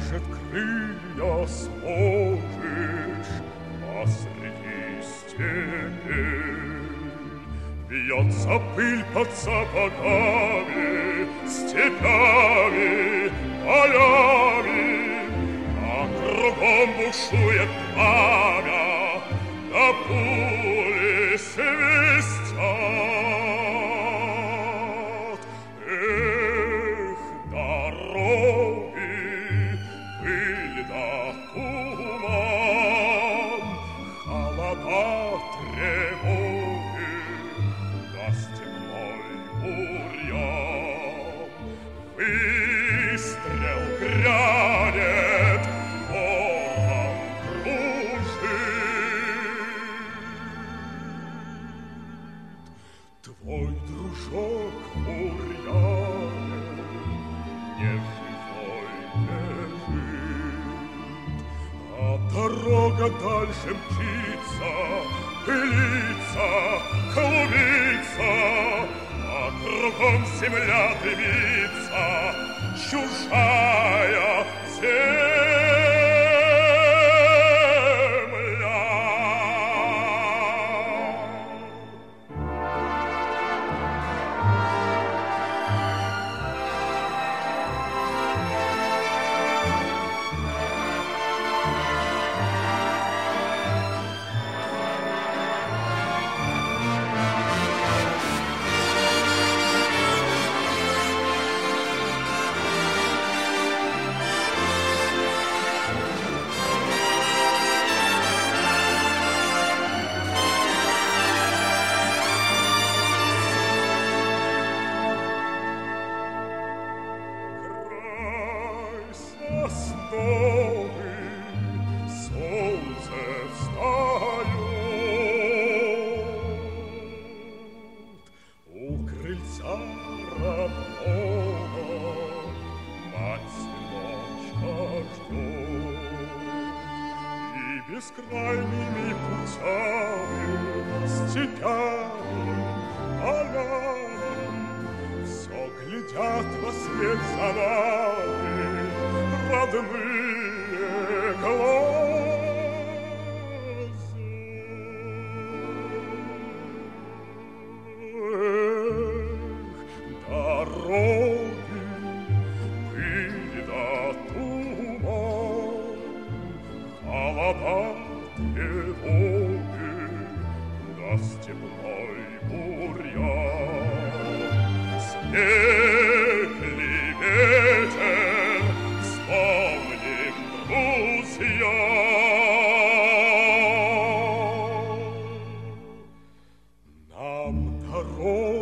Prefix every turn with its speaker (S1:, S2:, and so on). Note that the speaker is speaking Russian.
S1: Может, крылья сложишь посреди степи? Бьется пыль под сапогами, степями, полями, а кругом бушует пламя, да пули свистят. Эх, дороги, пыль да туман, холода, тревоги, да степной бурьян. Выстрел грянет, ворон кружит. Твой дружок бурьяне не живой лежит, а дорога дальше мчится, пылится, клубится, а кругом земля дымится, чужая земля. Солнце встает, у крыльца родного мать-сыночка ждет. И бескрайними путями, степями, полями все глядят во след за нами родные глаза. Эх, дороги, пыль да туман, холода, тревоги, да степной бурьян. Снег ли ветер, вспомним, друзья. Нам дорога